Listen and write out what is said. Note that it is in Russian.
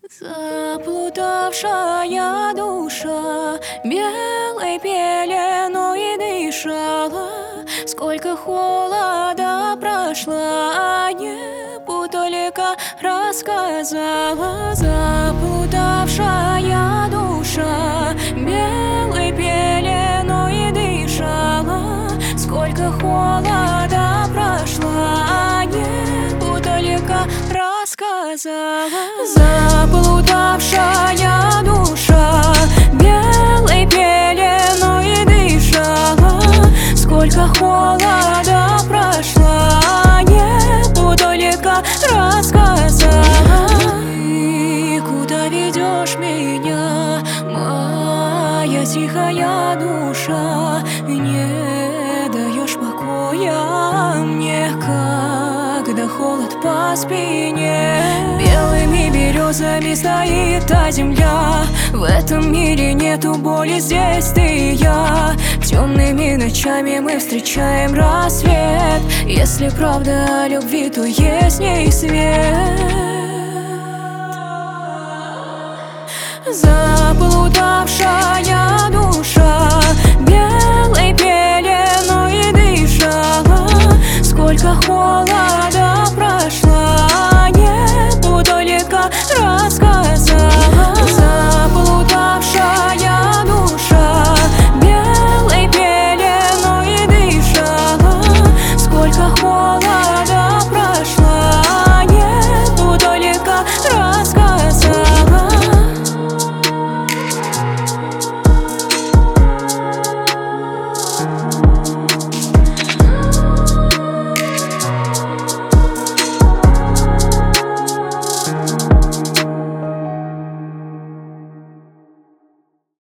Заплутавшая душа белой пеленой дышала. Сколько холода прошла, небу только рассказала. Заплутавшая душа белой пеленой дышала. Сколько холода прошла, небу только рассказала. Заплутавшая душа белой пеленой дышала. Сколько холода прошла, небу только рассказала. Ты куда ведешь меня, моя тихая душа? Не даешь покоя мне, когда холод по спине. Белыми березами стоит та земля. В этом мире нету боли, здесь ты и я. Темными ночами мы встречаем рассвет. Если правда о любви, то есть в ней свет. Заплутавшая